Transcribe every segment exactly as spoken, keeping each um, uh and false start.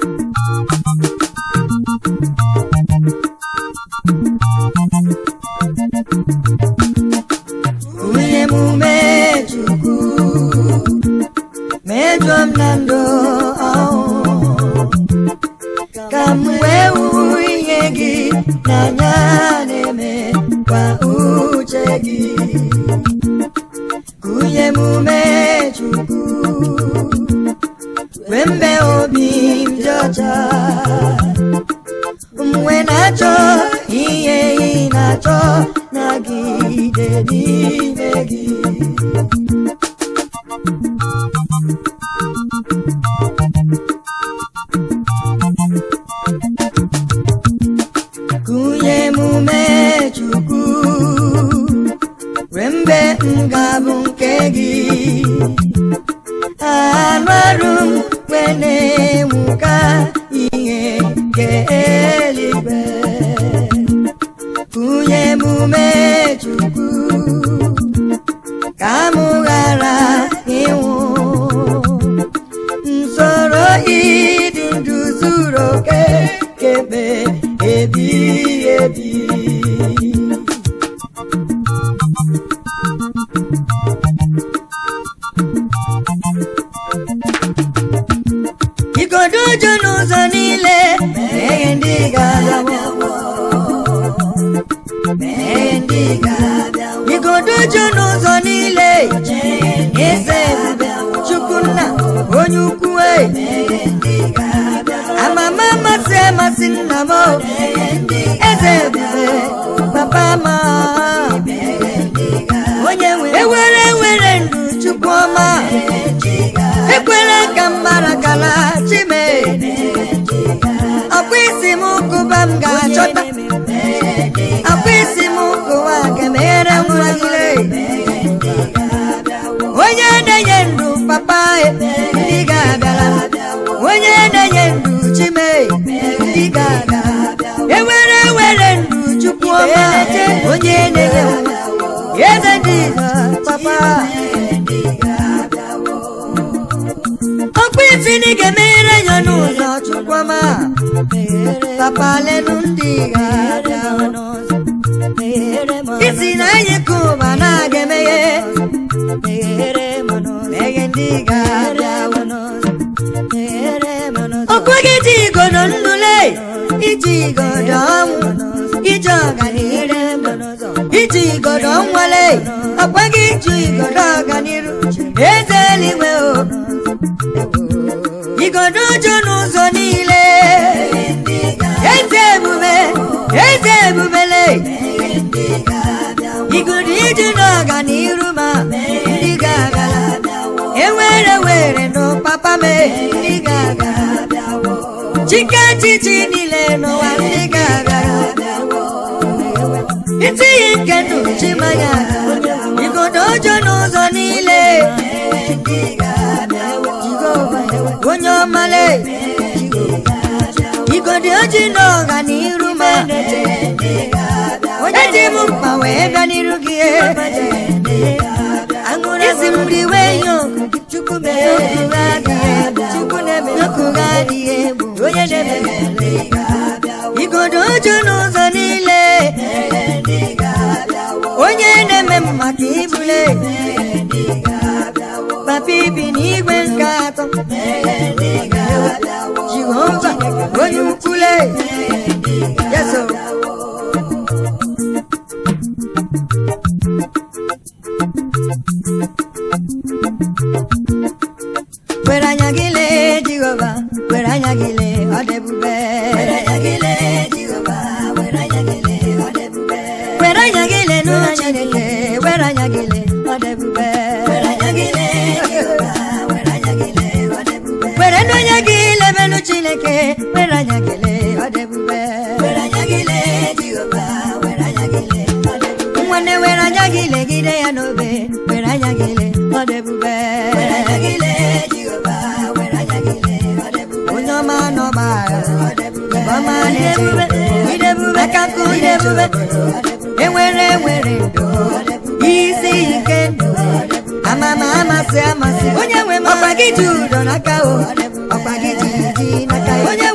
Onye nwe m ọkwa gị ji udo n'aka o, ọkwa gị ji ji n'aka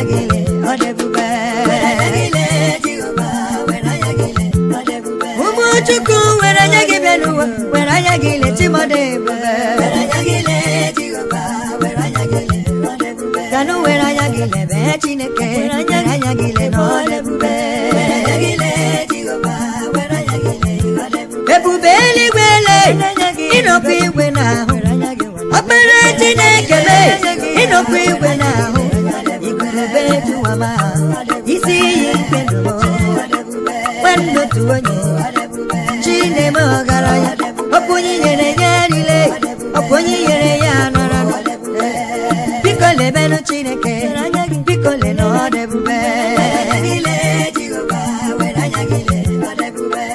yagile odebube yagile Jehova wera yagile odebube umu chuku wera yagile nuwa wera yagile timodebube wera yagile Jehova wera yagile odebube kanu wera yagile be chineke wera yagile odebube wera yagile Jehova wera yagile odebube ebube eligwele inokwu igwe na Opere Chineke me inokwu igwe na igurube tuwama isi yike no wendo tuonye Chineme ogaranya okunyi yere yarile okunyi yere yanara biko lebenu Chineke biko le no debube ile Jehova wera yagile debube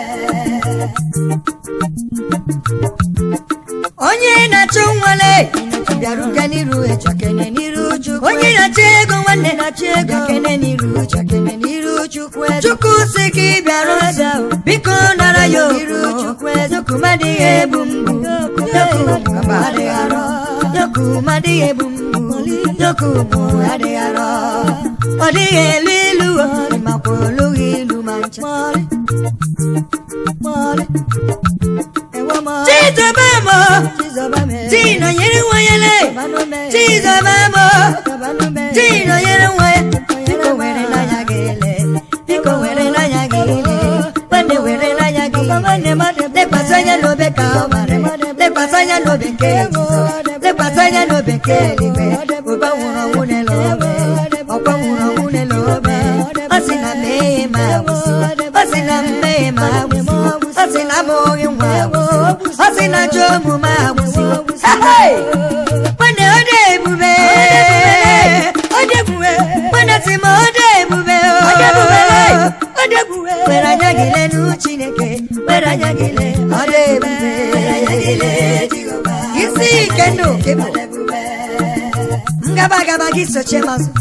onye na-achụ nwale bịaruka n'iru echakene n'iru Chukwu onye na-achụ ego nwanne na-achụ ego kene n'iru echakene n'iru Chukwu Chukwu sị ka ị bịara ọzọ biko nara ya n'iru Chukwu eziokwu madịghị egbu mgbu eziokwu adịghị arọ eziokwu madịghị egbu mgbu eziokwu adịghị arọ ọ dịghị elu ilu makwa olughị ilu ma ncha Chizobamo, Tino Yeruwayele, Chizobamo, Tino Yeruway, Pico Werena Yagele, Pico Werena Yagele, when they were in a Yagile, the Pasaya no become, the Pasaya no became, the Pasaya no became, Uba Unelove, Opa Unelobe, Asina Mema, Asina Mema, Asina Moyuma. Asina jomu mabusi hey Wane ode bube Ode bube Wane sima ode bube Ode bube Ode bube Wera nyagile nu Chineke Wera nyagile Ode bube Wera nyagile Jehova Isi kendo kebo Ngaba gaba giso chemazo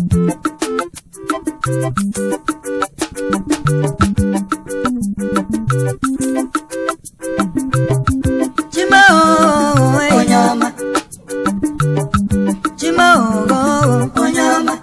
Onyama Chima Onyama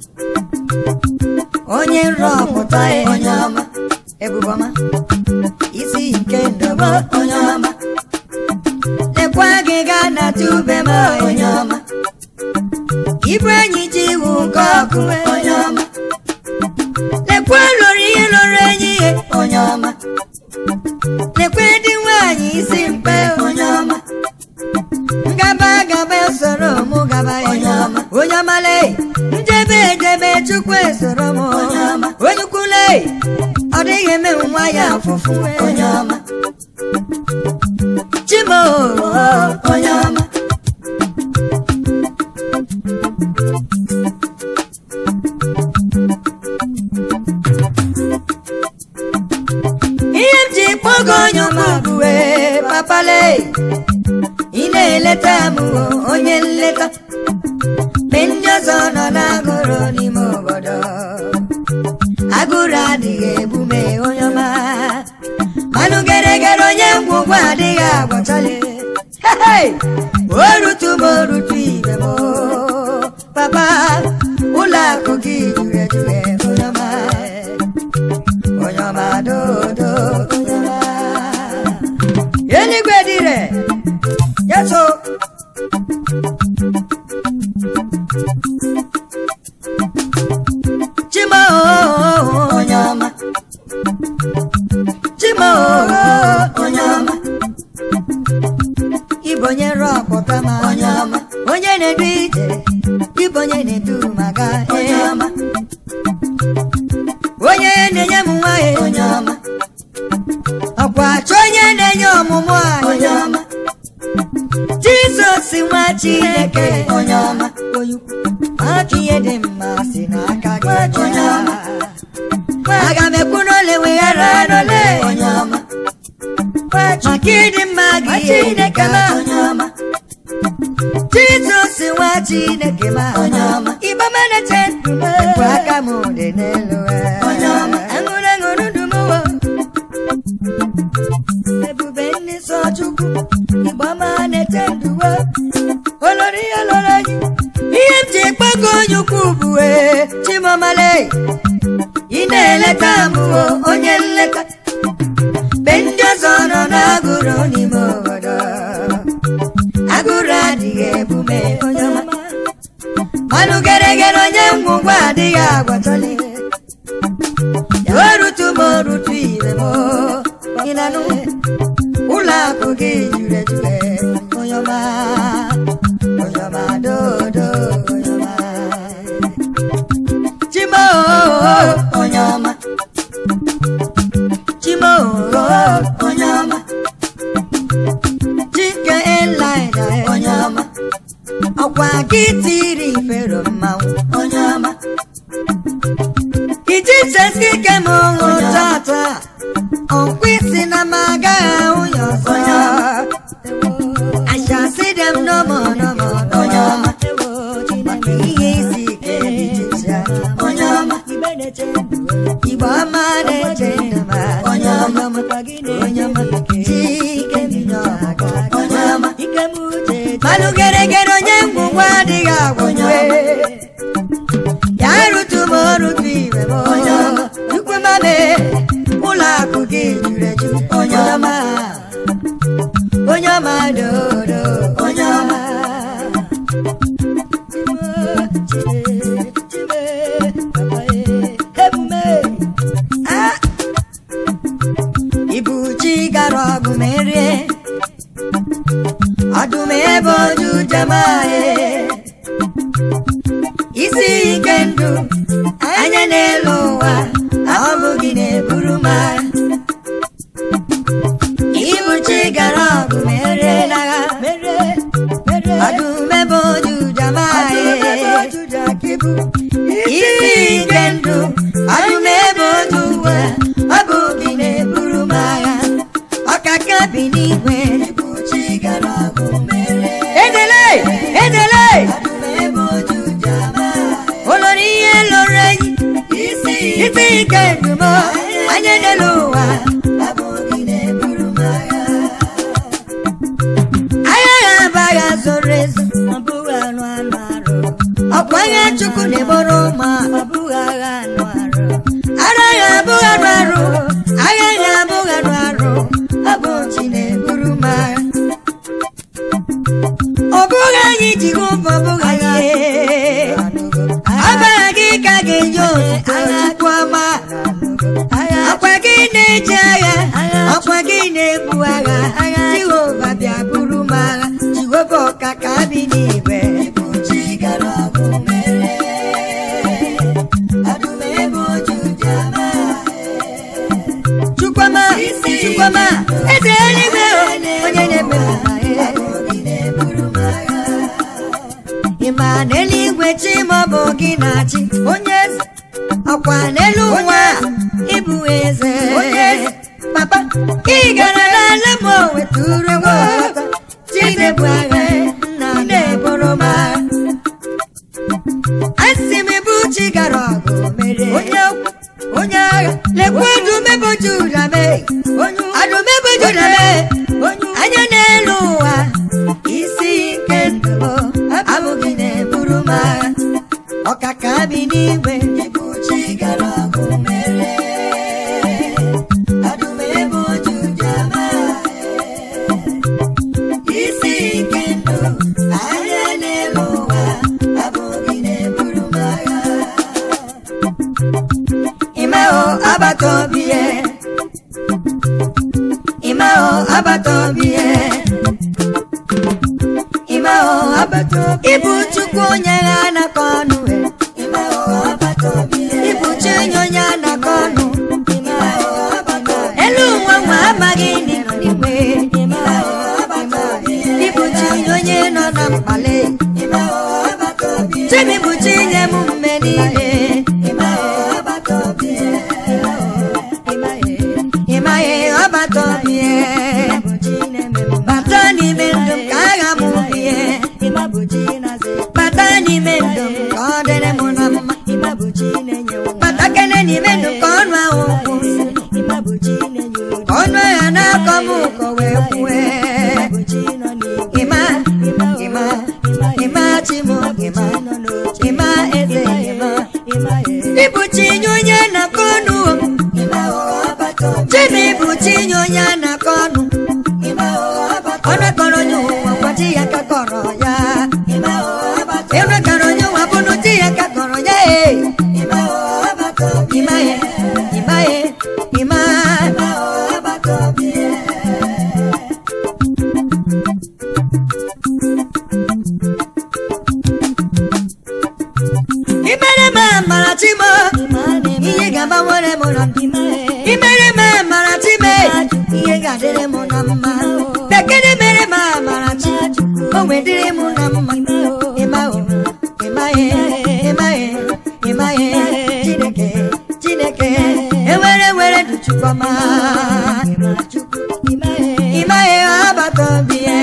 Onye rọpụta Onyama Ebubama Isi nke ndobo Onyama Lekwa gị ga na tube ma Onyama Ibu enyi ji wu nkọkụ Onyama Lekwa lori lori enyi Onyama Lekwe di nwaanyị isi mpe Onyama Ngaba gaba soro mu gaba Onyama Onyama le Njebe jebe Chukwu soro mu Onyama Onyukule Ọdịghị eme nwa ya fufu Onyama Chimo Onyama Iyemji pogo Onyama buwe papale Ine leta mu onye leta Menjozo no na goro ni mobodo Agura adịghị ebume Onyama Manu gere gere onye ngwugwu adịghị agwọchale Hey Orutu morutu ibe mo Papa Ụlọ akụ gị jure jure Onyama Onyama do do Onyama Eligwe dire Yeso Chima Onyama Chima Onyama Ibonye rọpụta ma Onyama Onye na-edu ije Ibonye na-edu maga Onyama Onye na-enye m nwa Onyama Ọkwa achọ onye na-enye ọmụmụ Onyama Jesus nwa Chineke Onyama Aka ihe dị mma si n'aka gị Onyama Aga m ekwu n'ole weghara n'ole Onyama Maka ịdị mma gị Chineke ma Onyama Jesus nwa Chineke ma Onyama Iba manete Ekwu aka m dị n'elu Onyama Aṅụrụ aṅụrụ ndụ m Ebube nni sọ Chukwu Igba manete ndụ Olori olori ihe m ji kpago onye ukwu bụ Chimamale ị na-eleta m onye nleta mgbe ndị ọzọ nọ n'agụrụ n'ime obodo agụrụ adịghị ebume onye ọma manụ geregere onye ngwungwa adịghị agwatọli orutu m orutu ibe m ịnanụ ụlọ akụ gị juru eju onye ọma onye ọma dodo onye ọma Chimo onye ọma Chimo onye ọma Chike Elida onye ọma ọkwa gị tiri fero mmanwụ onye ọma iji chesi ke m hụ tata ọkwịsị na m agaghị ahụ ya ọzọ I shall see them no more no more onye ọma maka ihe isi ike ijija onye ọma Igbo ọma na-eche ndụma onye ọma onye ọma Chike minyo aga onye ọma manụ geregere onye ngwungwa adịghị agwụnwe ya rutu m orutu ibe m onye ọma Chukwumame ụlọ akụ gị juru eju onye ọma onye ọma dodo onye ọma ibu chi gara ọgụ merie ọdụm ebe oju jamae isi ike ndụ anya n'elu ụwa ọ bụ gị na-eburu m agha ibu chi gara ọgụ merie n'agha ọdụm ebe oju jamae isi ike ndụ ọdụm ebe oju ụwa ọ bụ gị na-eburu m agha ọkaka bi n'igwe edele edele olori ihe lụrụ enyi isi ike ndumo anya n'elu ụwa agha abagha zoro ezo ọkwa agha Chukwu na-eboro ụma agha abụghị anụ arụ agha ya abụghị anụ arụ ọ bụ chi na-eburu m agha ọ bụghị anyị ji ụbọ bụghị anyị ọbara gị ka ga-enye otuto Chukwu ọma ọkwa gị na-eji agha ọkwa gị na-ebu agha Jehova bịa buru m agha Jehova ọkaka bi n'igwe Chukwuma Chukwuma eze eluigwe onye na-eme ịma n'eluigwe chi maọbụ gị na-achị onye eze ọkwa n'elu ụwa ịbụ eze papa ị gara n'ala m wetụrụ ego Chinebu agha nna na-eboro m agha asị m bụ chi gara ọgụ mere onye onye agha lekwa ọdụmebo Juda mee ọdụmebo Juda mee anya n'elu ụwa isi ike ndụ abụghị na-eburu m agha ọkaka bi n'igwe ibu chi gara ọgụ mere ọdụmebo Juda mee isi ike ndụ anya n'elu ụwa abụghị na-eburu m agha Imao abatobie Imao abatobie Imao abatobie Ibu Chukwu onye na-akọnụ Imao abatobie Ibu Chinyo onye na-akọnụ Imao abatobie Elu nwa nwa amaghị n'igwe Imao abatobie Ibu Chinyo onye nọ na mkpale Imao abatobie Chimi bụ Chinye m mme niile Imao abatobie Imaye abatobie bata n'ime ndụ m ka agha m bie bata n'ime ndụ m ka ọ dịrị m na mma bata kene n'ime ndụ m ka ọnụ ahụ kwụ ka ọnụ agha na-akọ m ụkọ wee kwue ịma ịma ịma chi m ịma kọrọ ya ere kọrọ ya wa bunu ti ya ka kọrọ ya imaye imaye ima imere ma maratimo iye gaba wore mo na imere ma maratime iye gadere mo na ma bekene mere ma marati o wedere mo na ma imao imaye imaye imaye jineke jineke ewere were du chukoma imaye imaye abato biye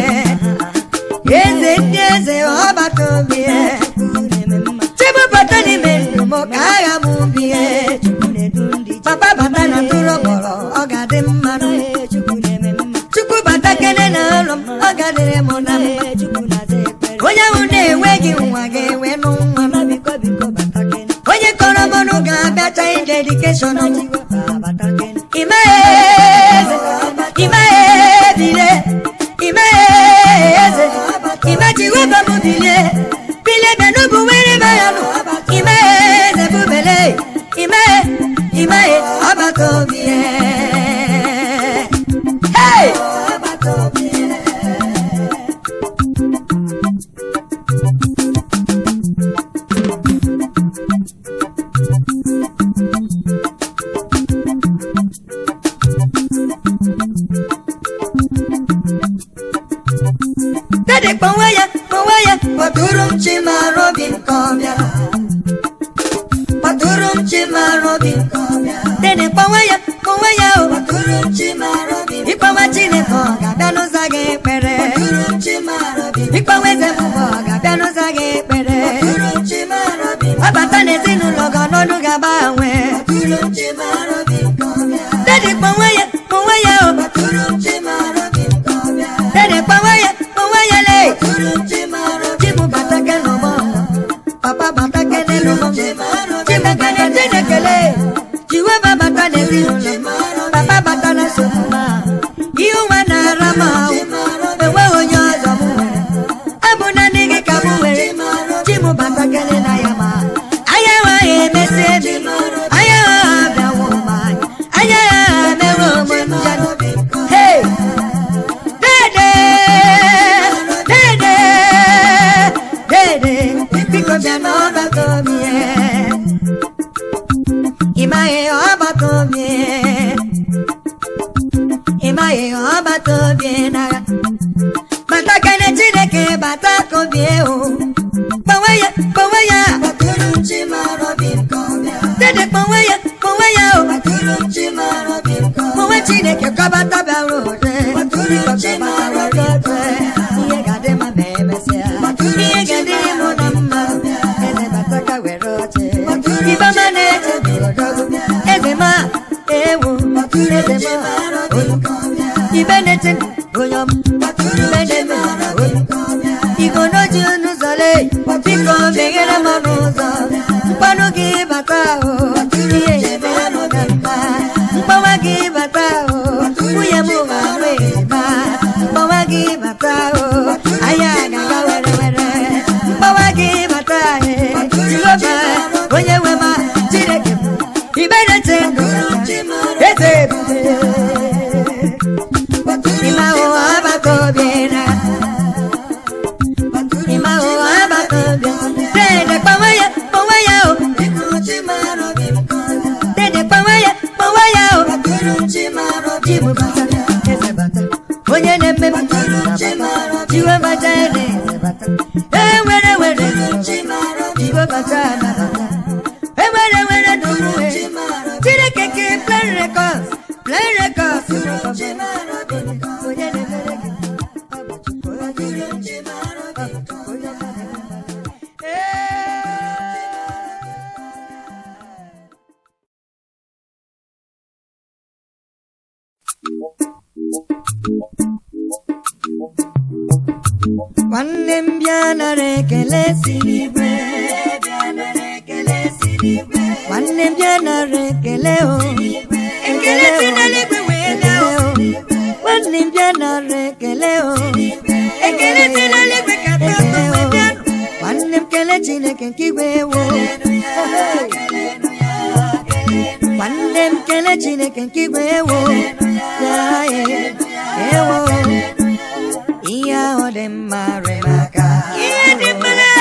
eze eze abato biye tibu batani menu mo kaya mubie papa batana turo boro ogade mmanu chukwu batakene na olo ogade mo na onya une wegi nwa ge we nu nwa onye koro monu ga bata in dedication imae imae bile imae imaji weba mubile bile benu buwere bayanu imae zebubele imae imae abatobie hey abatobie Dede pawaya pawaya paturum chima robin komya paturum chima robin komya dede pawaya pawaya paturum chima robin ipawachine koga dano zage pere paturum chima robin ipaweze koga dano zage pere paturum chima robin abatane zinu logo nonu gabawe paturum chima robin komya dede pawaya pawaya paturum chima robin komya dede pawaya pawaya le paturum chima robin batake no mo papa batake ne no mo chimekane chinekele jiwe baba tane zinu papa batana suma iu wana rama ewe onyo zamu abuna nige kamuwe chimu batake ne na yama ayawa emesebi ayawa abawoma ayawa mewo monjano hey dede dede dede biko jano bakomie imae abatomie imae abatomie na batakane chineke batakobie o pawaya pawaya baturun chimaro binkomia dede pawaya pawaya o baturun chimaro binkomia pawa chineke kabata barote baturun chimaro binkomia iye gade ma memesia iye gade mo namma ene bataka werote ibama nete ezema ewu ezema ibenete oyam ibeneme ikono junu zale iko begera manuza pano ki batao iye ebano dama pawa ki batao uye muwe ba pawa ki batao aya gaga were were pawa ki batae jiloba oye wema chireke ibenete eze imao abakobiena imao abakobiena dede pawaya pawaya o dede pawaya pawaya o jimu bata eze bata onye neme jiwe bata eze bata e were were jiwe bata na bata e were were duwe chireke ki play records play records onye neme One biana rekele sinibre, biana rekele sinibre. One biana rekele o, ekele sinale kwele o. One biana rekele o, Nwanne m kele Chineke nke igwe wo. Nwanne m kele Chineke nke igwe wo. Ya e ewo. Ihe ahụ dị mma remaka. Ihe dị mma le.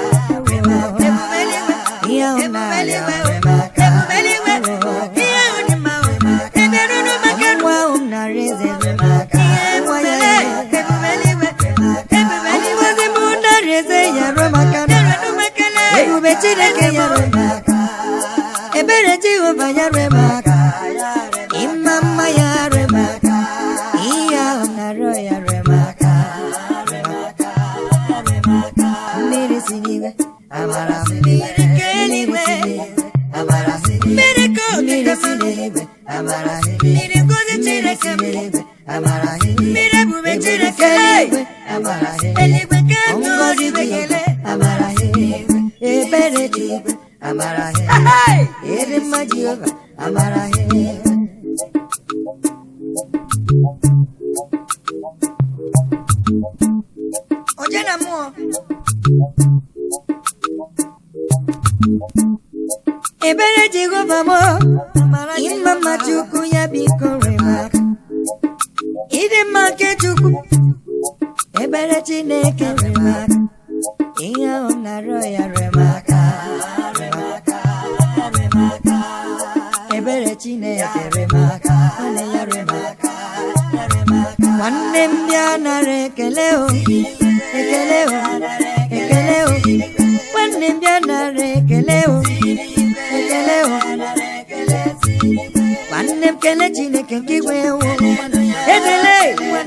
Ihe ahụ na-arịa remaka. Ihe ahụ dị mma remaka. Nwa ahụ na-arịa eze remaka. Nwa ya Ebube mụ na-arịa eze ya remaka. Ebube Chineke ya remaka. Ebere Jehova ya remaka. Ịma mma ya remaka. Ihe ahụ na-arịa ya remaka. Mmiri si n'igwe amara mmiri keligwe amara mmiri mmiri si n'igwe amara mmiri ngozi Chineke mmiri amara mmiri ebube Chineke amara eligwe ka ngozi bekele amara ebere Chineke amara ere mma Jehova amara oje na mmụọ ebere Jehova mo ịma mma Chukwu ya biko remaka. Ịdị mma nke Chukwu ebere Chineke remaka. Ihe ahụ na-arịọ ya remaka. Ebere Chineke remaka. Ole ya remaka. Nwanne m bịa nara ekele o ekele o ekele o. Nwanne m bịa nara ekele o ekele o. Nwanne m kele Chineke nke igwe wo. Ekele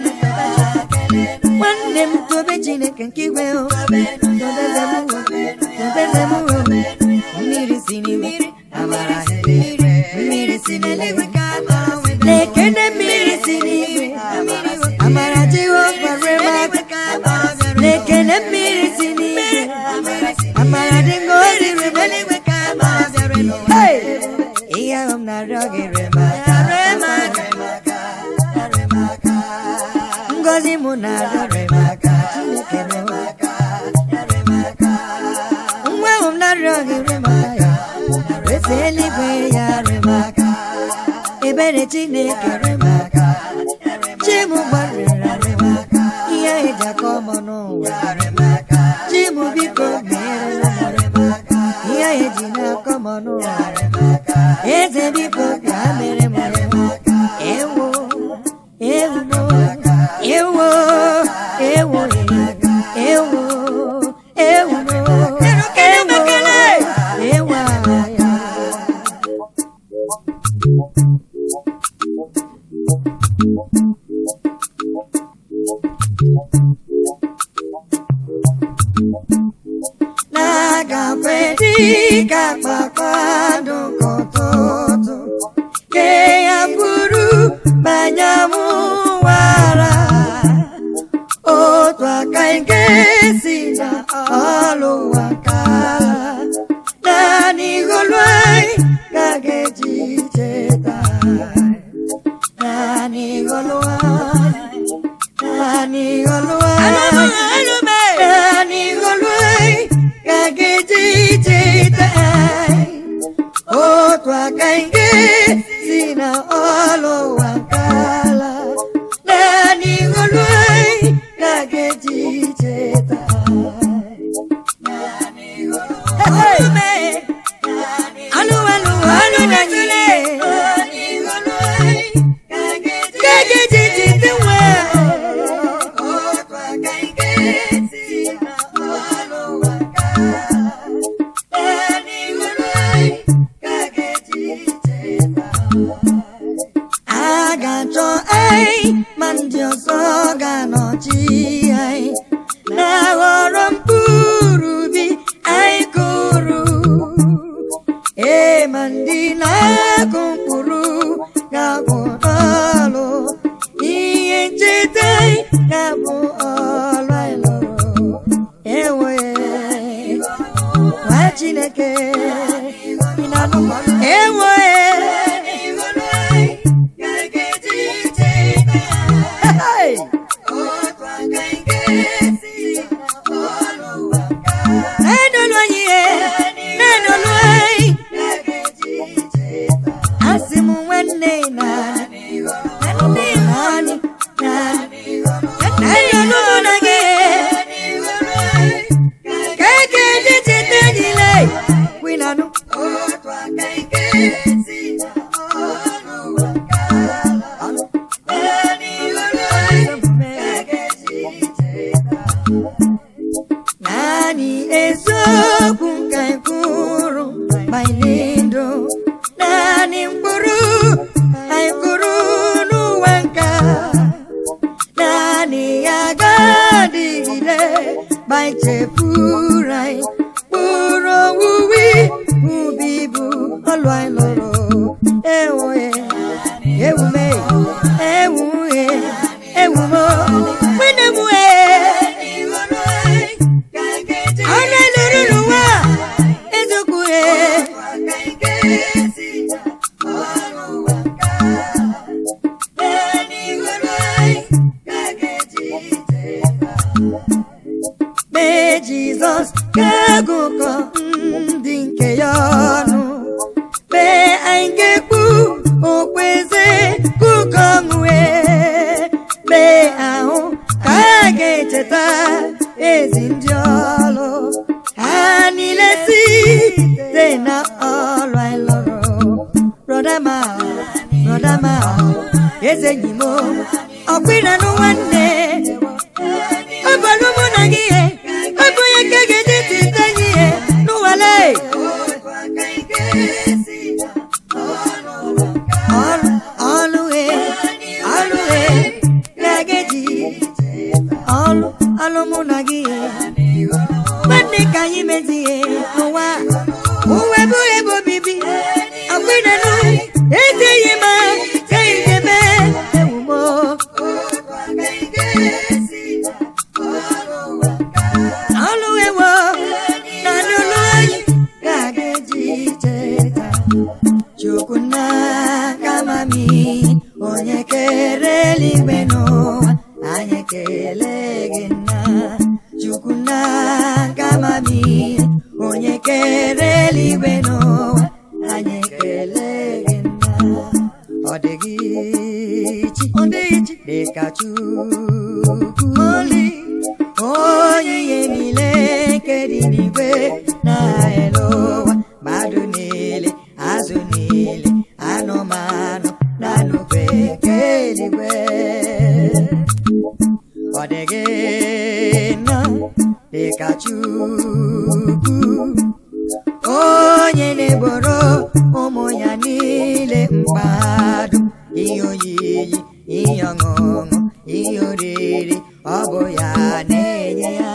nwanne m tobe Chineke nke igwe wo. Tobeze m wo tobeze m wo. Mmiri si n'igwe amara mmiri si n'eluigwe ka amara lekene mmiri si n'igwe amara Jehova remaka. Lekene mmiri si n'igwe amara dị ngozi remaka ka amara. Ihe ahụ m na-arịọ gị remaka. Ngozi mụ na-arịọ remaka. Chineke remaka. Nwa ahụ m na-arịọ gị remaka. Eze eluigwe ya remaka. Ebere Chineke remaka. Chimu gbarịra remaka. Ihe eji akọ mọ n'ụwa remaka. Chimu biko mere m remaka. Ihe eji na-akọ mọ n'ụwa remaka. Eze biko bịa mere m remaka. Ewo ewo ewo ewo ewo ewo ewo Nagafe dika kpakpando kototo ke ya buru banyamu wara otu aka nke si na ọlụ aka naanị golwai ka ga-eji cheta naanị golwai naanị golwai naanị golwai ka ga-eji cheta otu aka nke si na ọlụ aka naanị golwai ka ga-eji cheta Alu alu alu na nyile Kage jiji tiwa Otwa kainge Sina olo waka Ani gulai Kage jiji Agacho ay Mandio soga no chi ay Na horom purubi ay kuru E mandina kumpuru Gabu alo Iye chetai Gabu alo alo Ewe Wachineke Ewe Hey! na-adịgide ma ichefuru anyị kpụrụ owuwe ubi bụ ọlụ anyị lụrụ ewuhe ewume ewuhe ewumo nwene mue ọnụ eluru n'ụwa eziokwu he mee Jizọs ga-agụkọ ndị nke ya ọnụ mee anyị ga-ekwu okpeze kụkọ nwue mee ahụ ka a ga-echeta ezi ndị ọlụ ha niile site na ọlụ anyị lụrụ brọdama brọdama eze enyi m ọkwịna nụ nwanne ọ bụrụ mụ na gị ihe ọ bụ onye ka ga-eji tite anyị ihe n'ụwale ọlụ ọlụ he ọlụ he ga-eji ọlụ ọlụ mụ na gị ihe nwanne ka anyị mezie n'ụwa uwe bụ ebe obibi ọkwịna nụ eteghị ma eyigheme ewumo ọlụ ewo na n'ụlọ anyị ga-aga-eji cheta Chukwu na kamami onye kere eluigwe n'ụwa anyị ekele gị nna Chukwu na kamami onye kere eluigwe n'ụwa anyị ekele gị nna ọ dịghị chi ọ dịghị chi dịka Chukwu oli onye ihe niile nke dị n'igwe na elu ụwa mmadụ niile azụ niile anụmanụ na anụfe nke eluigwe ọ dịghị nna dịka Chukwu onye na-eboro ụmụ ya niile mkpado ihe oyiyi ihe ọṅụṅụ ihe oriri ọ bụ ya na-enye ya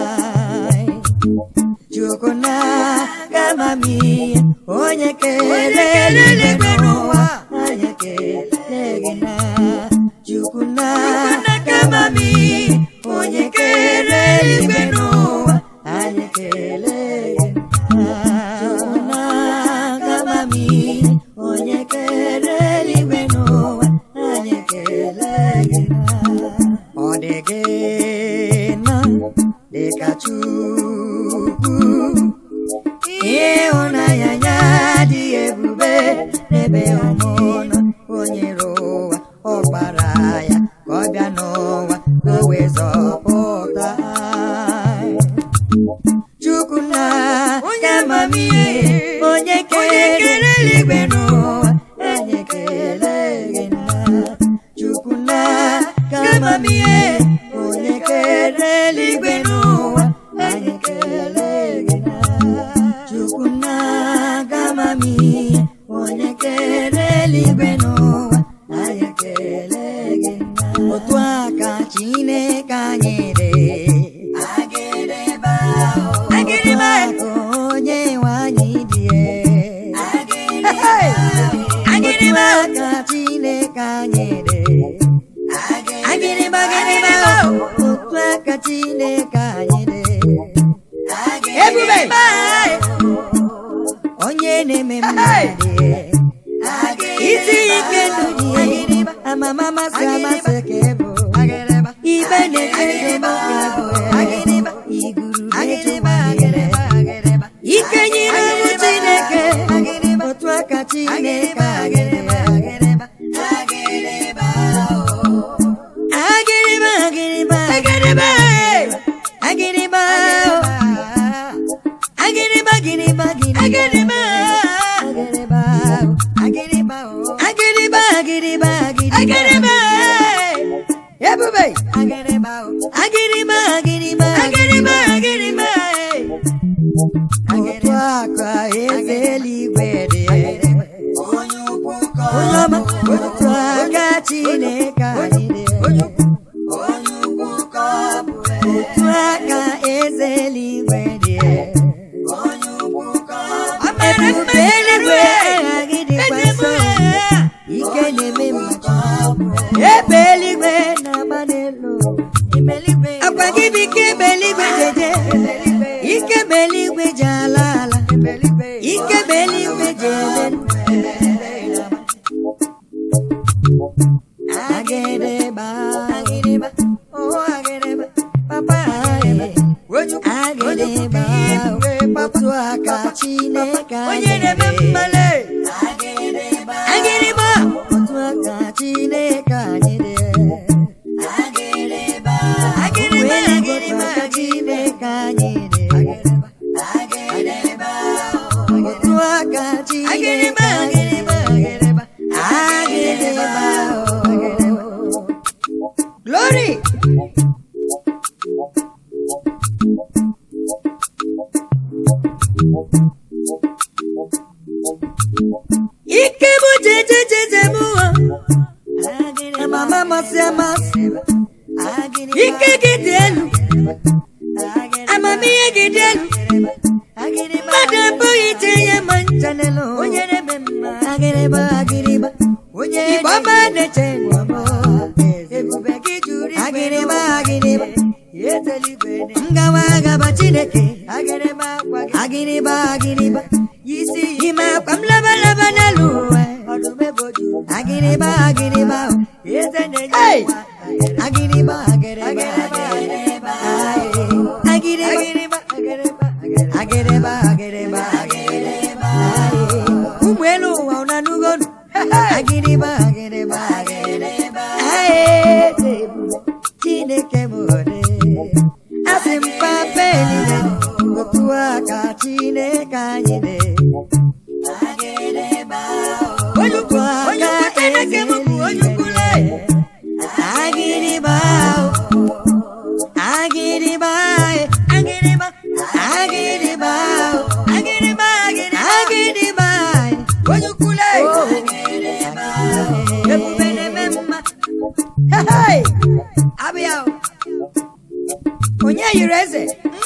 Chukwu na kamami onye kere eluigwe n'ụwa anyị ekele gị na Chukwu na kamami onye kere eluigwe n'ụwa anyị ekele gị na Chukwu na kamami onye kere eluigwe n'ụwa anyị ekele gị na ọ dịghị na dịka Chukwu ịhụnanya ya dị ebube n'ebe ọmụnọ onye rụrụ ụwa ọ gbara ya ka ọ bịa n'ụwa ka o wee zọpụta Chukwu na kamami onye kere eluigwe n'ụwa anyị ekele gị na Chukwu na kamami onye kere eluigwe n'ụwa anyị ekele gị na Chukwu na kamami onye kere eluigwe n'ụwa anyị ekele gị na otu aka Chineke anyị dị agịrịba agịrịba onye nwe anyị dị agịrịba aka Chineke anyị dị agịrịba agịrịba otu aka Chineke anyị dị ebube onye na-eme mmadụ isi ike ndụ dị amama masị amasị ka ebu ibe na-echeze m ka bụ iguru na-echebe ike nyere ụmụ Chineke otu aka Chineke agịrịba agịrịba agịrịba agịrịba agịrịba agịrịba agịrịba agịrịba agịrịba agịrịba agịrịba agịrịba agịrịba ebube agịrịba agịrịba agịrịba agịrịba agịrịba otu aka eze eluigwe dị onye ọma otu aka Chineke anyị dị onye ukwu ka otu aka eze eluigwe dị ebube eluigwe aghaghị dịkwa nso ike na-eme mmachi ebe eluigwe na-agba n'elu akwa gị bụ ike ebe eluigwe jeje ike ebe eluigwe ji ala ala ike ebe eluigwe ji ele agịrịgba agịrịgba oh agịrịgba papa agịrịgba otu aka Chineke onye na-eme mmale agịrịgba otu aka Chineke anyị dị agịrịgba agịrịgba agịrịgba Chineke anyị dị agịrịgba otu aka Chineke agịrịgba agịrịgba agịrịgba glory ike bụ jeje jeje mụọ mama masị amasị ike gị dị elu amamihe gị dị elu mmadụ abụghị ije ya ma ncha n'elu onye na-eme mma agịrịgba agịrịgba igbo ọma na-eche ebube gị juru agịrịgba agịrịgba ngawa agaba Chineke agịrịgba agịrịgba agịrịgba isi ime akwa m laba laba n'elu ụwa agịrịgba agịrịgba agịrịgba agịrịgba agịrịgba agịrịgba agịrịgba ụmụ elu ụwa ụna n'ugonu agịrịgba agịrịgba agịrịgba Chineke m ode asị m papa eluigwe otu aka Chineke anyị dị agịrịgba otu aka eze eluigwe agịrịgba agịrịgba agịrịgba agịrịgba agịrịgba agịrịgba onye ukwule ebube na-eme mma abịa onye yiri eze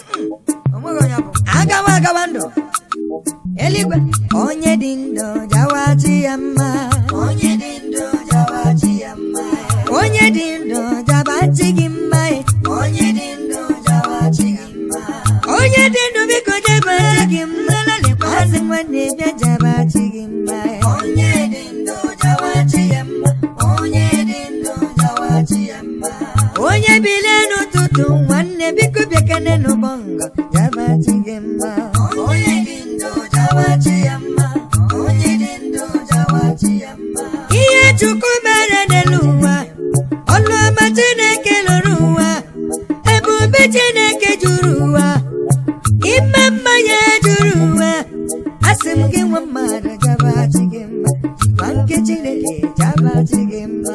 agawa agawa ndụ eluigwe onye dị ndụ jawachi ya mma onye dị ndụ jawachi ya mma onye dị ndụ jabachi gị mma onye dị ndụ jawachi gị mma onye dị ndụ biko jabachi gị mma asị nwanne bịa jabachi gị mma onye dị ndụ jawachi ya mma onye dị ndụ jawachi ya mma onye bilie n'ụtụtụ nwanne biko bịakene n'ụbọngọ jabachi gị mma onye dị ndụ jawachi ya mma onye dị ndụ jawachi ya mma ihe Chukwu mere n'elu ụwa ọlụ ọma Chineke lụrụ ụwa ebube Chineke juru ụwa ime mma ya juru ụwa asị m gị nwa mmadụ jabachi gị mma gwa nke Chineke jabachi gị mma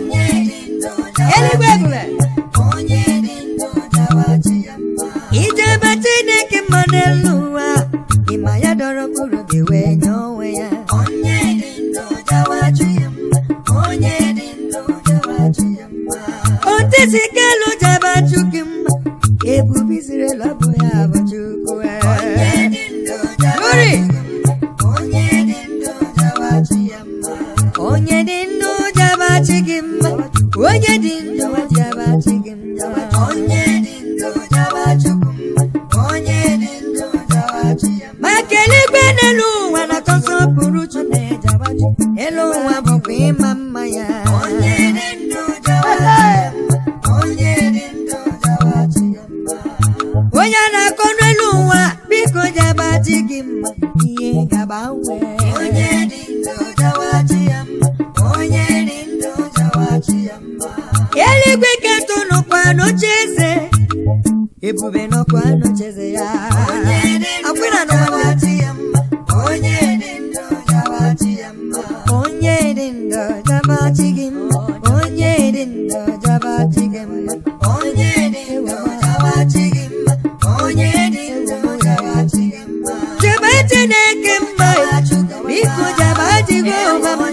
eluigwe ebube onye dị ndụ jabachi ya mma ijeba Chineke mma n'elu ụwa ịma ya dọrọ mkpụrụ gị wee nye onwe ya onye dị ndụ jabachi ya mma onye dị ndụ jabachi ya mma otisi kelu jabachi gị mma ebube Izrel ọ bụ ya bụ Chukwu onye dị ndụ jabachi onye dị ndụ jabachi ya mma onye dị ndụ jabachi gị mma onye dị ndụ jabachi gị mma onye dị ndụ jabachi gị mma onye dị ndụ jabachi ya mma maka eluigwe n'elu ụwa na-atọ nsọpụrụ Chineke elu ụwa bụkwa ịma mma ya onye dị ndụ jabachi ya mma onye dị ndụ jabachi ya mma onye na-akọ n'elu ụwa biko jabachi gị mma ihe ga-agbanwe onye dị ndụ jabachi ya mma onye dị ndụ jabachi ya mma eluigwe ketụ nọkwa n'oche eze ebube nọkwa n'oche eze ya akwịna jabachi ya mma onye dị ndụ jabachi ya mma onye dị ndụ jabachi gị mma onye dị ndụ jabachi gị mma onye dị ndụ jabachi gị mma onye dị ndụ jabachi gị mma jaba Chineke mma biko jabachi gị mma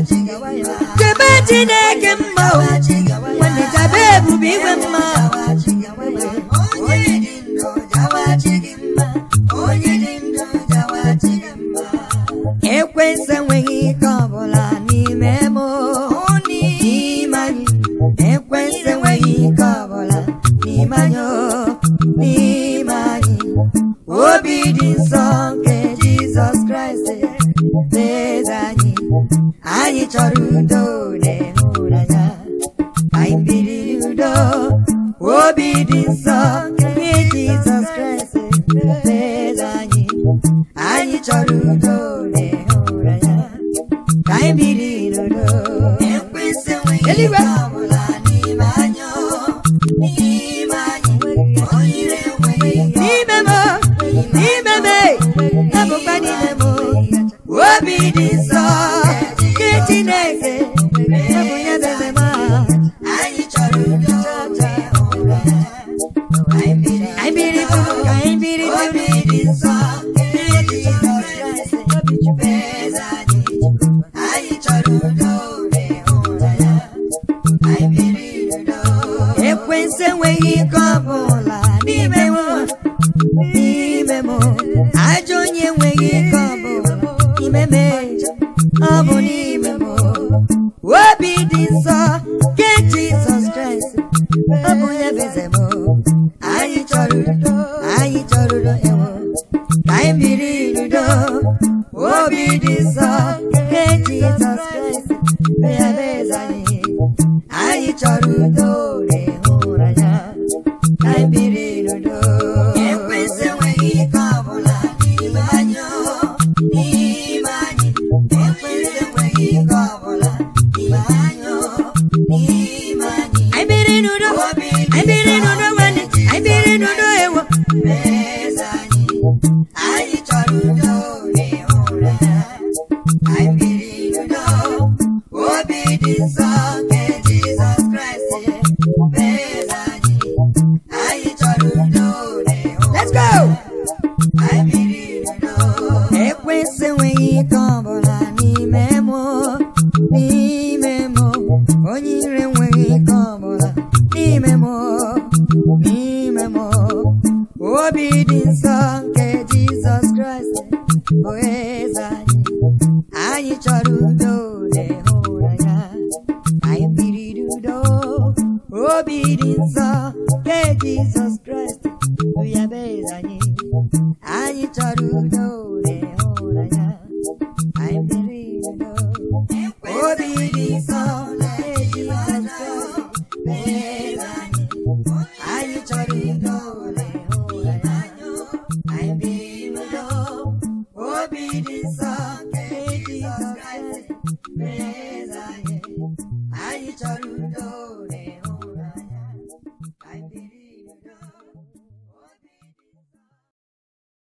jaba Chineke mma nwanne jaba ebube igwe mma ekwensu enweghị ike ọbụla n'ime anyị, n'ime anyị. Obi dị nsọ nke Jizọs Kraịst bụ eze anyị. Anyị chọrọ udo na ịhụnanya, anyị biri n'udo. Obi dị nsọ nke Jizọs Kraịst bụ eze anyị. Anyị chọrọ udo na ịhụnanya, anyị biri n'udo. Ekwensu enweghị ike ọbụla n'ime anyị, n'ime anyị. Onyinye enweghị ike n'ime m, n'ime m, ebụkwa n'ime m. Obi dị nsọ nke Chineke bụ ya bụ eze m. Anyị chọrọ udo na ịhụnanya, anyị biri n'udo, anyị biri n'udo. Obi dị nsọ nke Jizọs Kraịst bụ eze anyị. Anyị chọrọ udo na ịhụnanya, anyị biri n'udo. Ekwensu enweghị ike ọbụla n'ime m, n'ime m. Ajọ onye enweghị ike ọbụla n'ime m, ọ bụ n'ime m. Obi dị nsọ nke Jizọs Kraịst, ọ bụ ya bụ eze m. Anyị chọrọ udo, anyị chọrọ udo ewo, ka anyị biri n'udo. Obi dị nsọ nke Jizọs Kraịst bụ ya bụ eze anyị. Anyị chọrọ udo na ịhụnanya, ka anyị biri n'udo. Ekwensu enweghị ike ọbụla n'ime anyị, n'ime anyị. Ekwensu enweghị ike ọbụla n'ime anyị, n'ime anyị. Anyị biri n'udo, anyị biri n'udo nwanne, anyị biri n'udo ewo. Eze anyị, anyị chọrọ udo na ịhụnanya, anyị biri n'udo. Obi dị nsọ nke Jizọs Kraịst bụ eze anyị. Anyị chọrọ udo na ịhụnanya. Let's go! Anyị biri n'udo. Ekwensu enweghị ike ọbụla n'ime m, n'ime m. Onye ire enweghị ike ọbụla n'ime m, n'ime m. Obi dị nsọ nke Jizọs Kraịst bụ eze anyị. Anyị chọrọ udo na ịhụnanya, anyị biri n'udo. Obi dị nsọ nke Jizọs Kraịst bụ ya bụ eze anyị. Anyị chọrọ udo na ịhụnanya, anyị biri n'udo. Obi dị nsọ nke Jizọs Kraịst bụ eze anyị. Anyị chọrọ udo na ịhụnanya, anyị biri n'udo. Obi dị nsọ nke Jizọs Kraịst bụ